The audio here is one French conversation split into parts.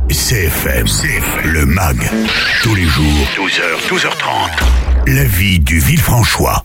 CFM, le MAG. Tous les jours, 12h, 12h30. La vie du Villefranchois.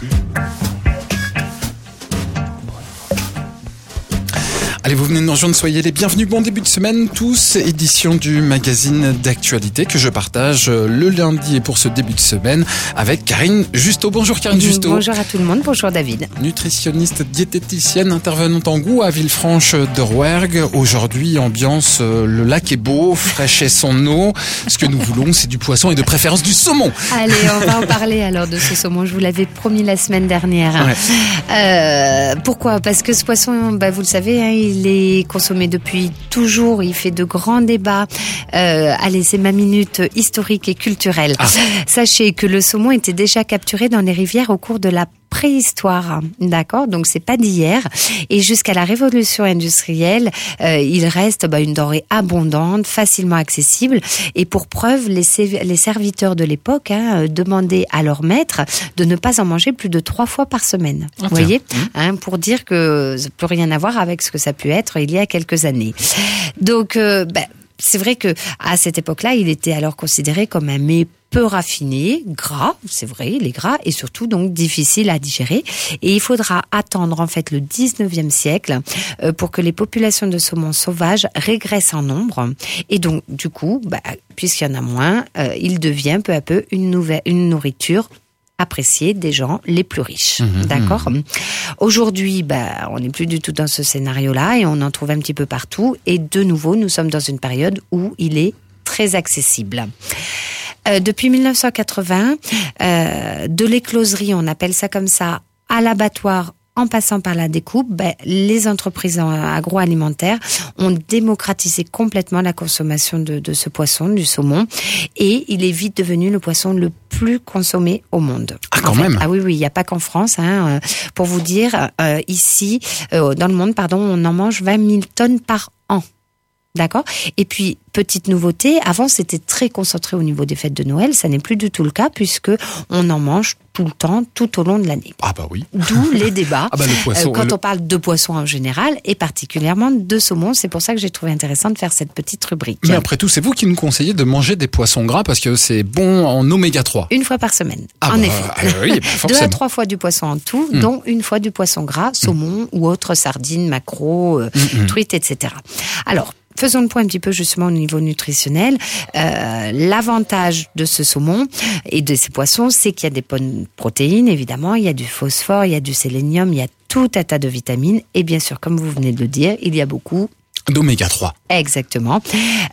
Allez, vous venez de nous rejoindre, soyez les bienvenus. Bon début de semaine tous, édition du magazine d'actualité que je partage le lundi et pour ce début de semaine avec Karine Justeau. Bonjour Karine Justeau. Bonjour à tout le monde, bonjour David. Nutritionniste, diététicienne, intervenante en goût à Villefranche de Rouergue. Aujourd'hui, ambiance, le lac est beau, fraîche est son eau. Ce que nous voulons, c'est du poisson et de préférence du saumon. Allez, on va en parler alors de ce saumon. Je vous l'avais promis la semaine dernière. Ouais. Pourquoi ? Parce que ce poisson, vous le savez, il est consommé depuis toujours. Il fait de grands débats. Allez, c'est ma minute historique et culturelle. Sachez que le saumon était déjà capturé dans les rivières au cours de la préhistoire, d'accord ? Donc c'est pas d'hier. Et jusqu'à la révolution industrielle, il reste une denrée abondante, facilement accessible. Et pour preuve, les serviteurs de l'époque demandaient à leur maître de ne pas en manger plus de 3 fois par semaine. Vous voyez, pour dire que ça n'a plus rien à voir avec ce que ça a pu être il y a quelques années. Donc, c'est vrai que à cette époque-là, il était alors considéré comme un mets peu raffiné, gras, c'est vrai, il est gras, et surtout donc difficile à digérer. Et il faudra attendre en fait le 19e siècle pour que les populations de saumon sauvage régressent en nombre. Et donc du coup, puisqu'il y en a moins, il devient peu à peu une nourriture appréciée des gens les plus riches. D'accord ? Aujourd'hui, on n'est plus du tout dans ce scénario-là et on en trouve un petit peu partout. Et de nouveau, nous sommes dans une période où il est très accessible. Depuis 1980, de l'écloserie, on appelle ça comme ça, à l'abattoir, en passant par la découpe, les entreprises agroalimentaires ont démocratisé complètement la consommation de ce poisson, du saumon, et il est vite devenu le poisson le plus consommé au monde. Quand même. Ah oui, il n'y a pas qu'en France. Pour vous dire, ici, dans le monde, on en mange 20 000 tonnes par an. D'accord ? Et puis, petite nouveauté, avant c'était très concentré au niveau des fêtes de Noël, ça n'est plus du tout le cas puisque on en mange tout le temps, tout au long de l'année. Ah bah oui. D'où les débats. Le poisson, quand on parle de poisson en général et particulièrement de saumon, c'est pour ça que j'ai trouvé intéressant de faire cette petite rubrique. Mais après tout, c'est vous qui nous conseillez de manger des poissons gras parce que c'est bon en oméga 3. 1 fois par semaine, effet. Oui, 2 à 3 fois du poisson en tout, dont 1 fois du poisson gras, saumon ou autre sardines, maquereaux, truites, etc. Alors, faisons le point un petit peu justement au niveau nutritionnel. L'avantage de ce saumon et de ces poissons, c'est qu'il y a des bonnes protéines, évidemment, il y a du phosphore, il y a du sélénium, il y a tout un tas de vitamines. Et bien sûr, comme vous venez de le dire, il y a beaucoup d'oméga 3. Exactement.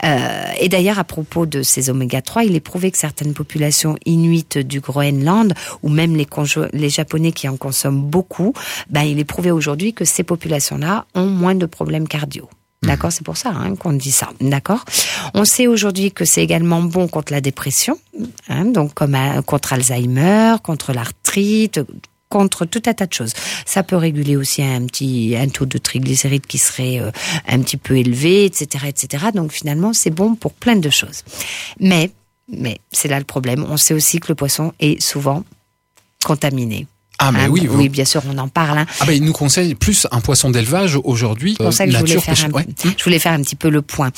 Et d'ailleurs, à propos de ces oméga 3, il est prouvé que certaines populations inuites du Groenland, ou même les Japonais qui en consomment beaucoup, il est prouvé aujourd'hui que ces populations-là ont moins de problèmes cardio. D'accord, c'est pour ça qu'on dit ça. D'accord. On sait aujourd'hui que c'est également bon contre la dépression, donc comme contre Alzheimer, contre l'arthrite, contre tout un tas de choses. Ça peut réguler aussi un taux de triglycérides qui serait un petit peu élevé, etc., etc. Donc finalement, c'est bon pour plein de choses. Mais c'est là le problème. On sait aussi que le poisson est souvent contaminé. Oui, bien sûr, on en parle. Il nous conseille plus un poisson d'élevage aujourd'hui. C'est pour ça que je voulais faire un petit peu le point.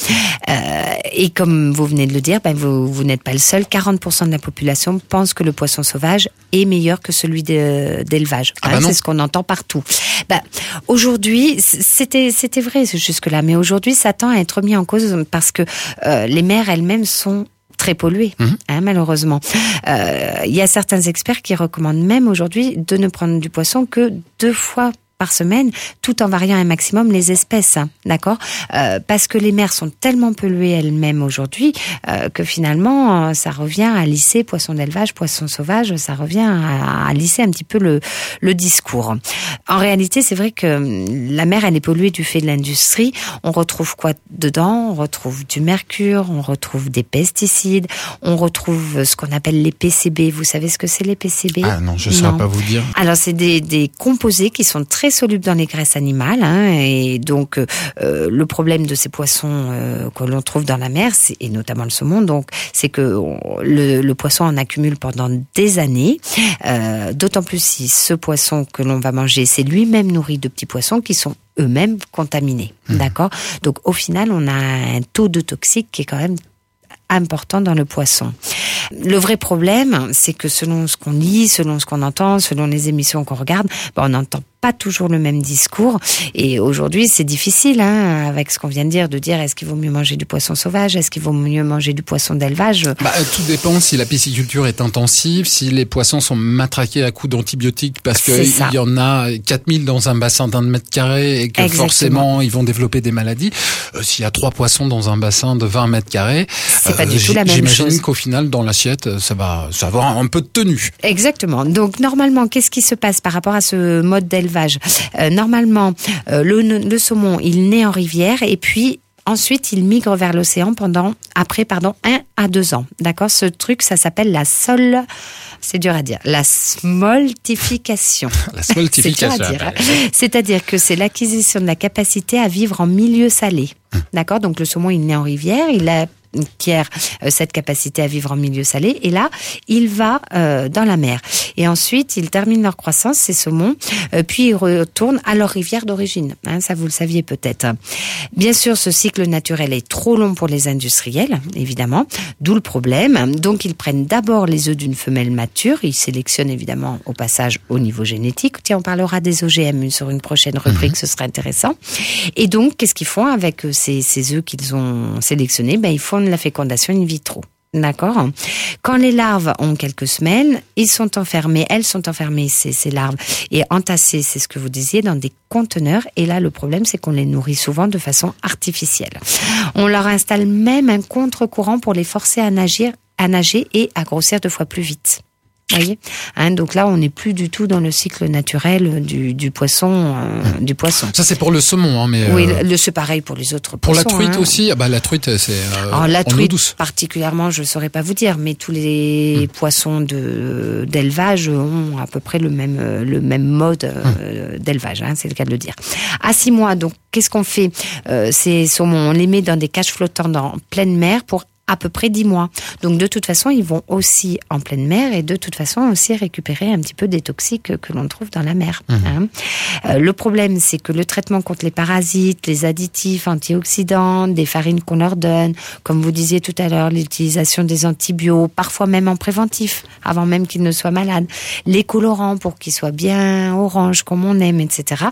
Et comme vous venez de le dire, vous n'êtes pas le seul. 40% de la population pense que le poisson sauvage est meilleur que celui d'élevage. C'est ce qu'on entend partout. Aujourd'hui, c'était vrai jusque-là, mais aujourd'hui, ça tend à être mis en cause parce que les mers elles-mêmes sont très polluées, malheureusement. Il y a certains experts qui recommandent même aujourd'hui de ne prendre du poisson que 2 fois par semaine, tout en variant un maximum les espèces, d'accord ? Parce que les mers sont tellement polluées elles-mêmes aujourd'hui que finalement, ça revient à lisser poisson d'élevage, poisson sauvage, ça revient à lisser un petit peu le discours. En réalité, c'est vrai que la mer, elle est polluée du fait de l'industrie. On retrouve quoi dedans ? On retrouve du mercure, on retrouve des pesticides, on retrouve ce qu'on appelle les PCB. Vous savez ce que c'est les PCB ? Ah non, je ne saurais pas vous dire. Alors, c'est des composés qui sont très très soluble dans les graisses animales, et donc le problème de ces poissons que l'on trouve dans la mer, et notamment le saumon, donc c'est que le poisson en accumule pendant des années, d'autant plus si ce poisson que l'on va manger, c'est lui-même nourri de petits poissons qui sont eux-mêmes contaminés. D'accord ? Donc au final, on a un taux de toxique qui est quand même important dans le poisson. Le vrai problème, c'est que selon ce qu'on lit, selon ce qu'on entend, selon les émissions qu'on regarde, on n'entend pas toujours le même discours. Et aujourd'hui, c'est difficile, avec ce qu'on vient de dire est-ce qu'il vaut mieux manger du poisson sauvage, est-ce qu'il vaut mieux manger du poisson d'élevage ? Tout dépend si la pisciculture est intensive, si les poissons sont matraqués à coups d'antibiotiques parce qu'il y en a 4000 dans un bassin d'1 mètre carré et que forcément ils vont développer des maladies. S'il y a 3 poissons dans un bassin de 20 mètres carrés, c'est pas du tout la même chose. J'imagine qu'au final, dans l'assiette, ça va avoir un peu de tenue. Exactement. Donc normalement, qu'est-ce qui se passe par rapport à ce mode d'élevage ? Normalement, le saumon, il naît en rivière et puis ensuite il migre vers l'océan après 1 à 2 ans. D'accord ? Ce truc, ça s'appelle c'est dur à dire, la smoltification. La smoltification. C'est dur à dire. C'est-à-dire que c'est l'acquisition de la capacité à vivre en milieu salé. D'accord ? Donc le saumon, il naît en rivière, il acquiert cette capacité à vivre en milieu salé, et là, il va dans la mer. Et ensuite, ils terminent leur croissance, ces saumons, puis ils retournent à leur rivière d'origine. Ça, vous le saviez peut-être. Bien sûr, ce cycle naturel est trop long pour les industriels, évidemment, d'où le problème. Donc, ils prennent d'abord les œufs d'une femelle mature, ils sélectionnent évidemment au passage au niveau génétique. Tiens, on parlera des OGM sur une prochaine rubrique, ce serait intéressant. Et donc, qu'est-ce qu'ils font avec ces œufs qu'ils ont sélectionnés ? Ils font de la fécondation in vitro. D'accord ? Quand les larves ont quelques semaines, elles sont enfermées, ces larves, et entassées, c'est ce que vous disiez, dans des conteneurs. Et là, le problème, c'est qu'on les nourrit souvent de façon artificielle. On leur installe même un contre-courant pour les forcer à nager et à grossir 2 fois plus vite. Voyez, donc là, on n'est plus du tout dans le cycle naturel du poisson. Ça, c'est pour le saumon, mais oui, c'est pareil pour les autres pour poissons. Pour la truite aussi. La truite, c'est la truite, en eau douce. Particulièrement, je saurais pas vous dire, mais tous les poissons d'élevage ont à peu près le même mode d'élevage. C'est le cas de le dire. À 6 mois, donc, qu'est-ce qu'on fait ? Ces saumons, on les met dans des cages flottantes en pleine mer pour à peu près 10 mois. Donc de toute façon, ils vont aussi en pleine mer et de toute façon aussi récupérer un petit peu des toxiques que l'on trouve dans la mer. Le problème, c'est que le traitement contre les parasites, les additifs, antioxydants, des farines qu'on leur donne, comme vous disiez tout à l'heure, l'utilisation des antibiotiques, parfois même en préventif, avant même qu'ils ne soient malades, les colorants pour qu'ils soient bien orange comme on aime, etc.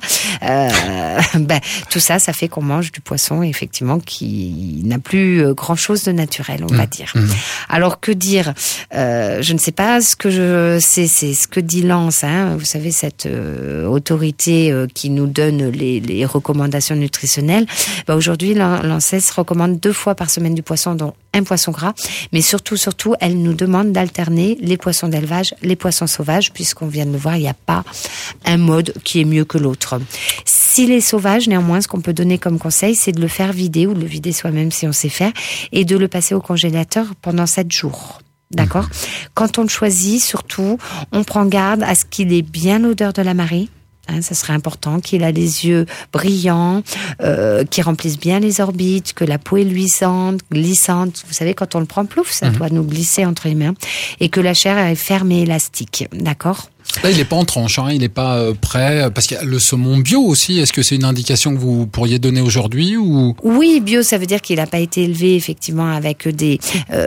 Tout ça, ça fait qu'on mange du poisson effectivement qui n'a plus grand-chose de naturel, on va dire. Alors que dire je ne sais pas c'est ce que dit l'ANS, vous savez, cette autorité qui nous donne les recommandations nutritionnelles. Aujourd'hui, l'ANSES recommande 2 fois par semaine du poisson, dont un poisson gras, mais surtout, elle nous demande d'alterner les poissons d'élevage, les poissons sauvages, puisqu'on vient de le voir, il n'y a pas un mode qui est mieux que l'autre. S'il est sauvage, néanmoins, ce qu'on peut donner comme conseil, c'est de le faire vider, ou de le vider soi-même si on sait faire, et de le passer au congélateur pendant 7 jours. D'accord ? Quand on le choisit, surtout, on prend garde à ce qu'il ait bien l'odeur de la marée. Ça serait important, qu'il a les yeux brillants, qu'il remplisse bien les orbites, que la peau est luisante, glissante. Vous savez, quand on le prend plouf, ça doit nous glisser entre les mains. Et que la chair est ferme et élastique. D'accord ? Là, il n'est pas en tranche, il n'est pas prêt, parce qu'il y a le saumon bio aussi. Est-ce que c'est une indication que vous pourriez donner aujourd'hui ou... Oui, bio, ça veut dire qu'il n'a pas été élevé effectivement avec des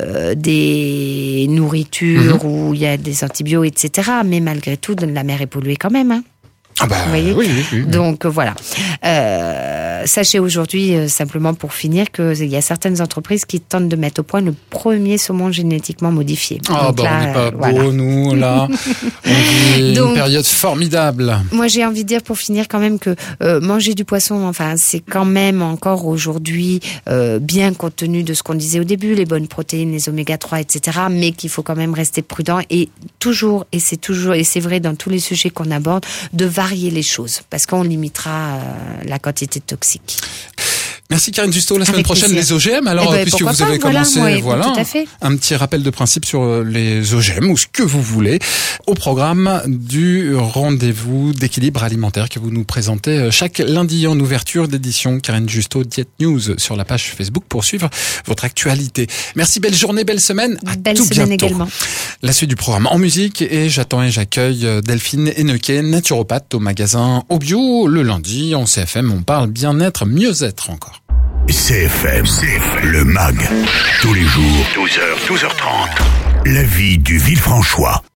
nourritures où il y a des antibiotiques, etc. Mais malgré tout, la mer est polluée quand même. Vous voyez ? Oui. Donc voilà. Sachez aujourd'hui, simplement pour finir, qu'il y a certaines entreprises qui tentent de mettre au point le premier saumon génétiquement modifié. On n'est pas beaux, nous, là. On vit une période formidable. Moi, j'ai envie de dire pour finir quand même que manger du poisson, c'est quand même encore aujourd'hui bien compte tenu de ce qu'on disait au début, les bonnes protéines, les oméga 3, etc. Mais qu'il faut quand même rester prudent et c'est vrai dans tous les sujets qu'on aborde, de varier les choses, parce qu'on limitera la quantité de toxiques. Merci Karine Justo. La semaine Avec prochaine, plaisir. les OGM. Alors, puisque vous avez commencé, voilà, tout à fait. un petit rappel de principe sur les OGM ou ce que vous voulez au programme du rendez-vous d'équilibre alimentaire que vous nous présentez chaque lundi en ouverture d'édition. Karine Justo, Diet News sur la page Facebook pour suivre votre actualité. Merci, belle journée, belle semaine. À belle tout semaine bientôt. également. La suite du programme en musique et j'attends et j'accueille Delphine Hennequet, naturopathe au magasin Obio. Le lundi, en CFM, on parle bien-être, mieux-être encore. CFM, le MAG. Tous les jours, 12h, 12h30. La vie du Villefranchois.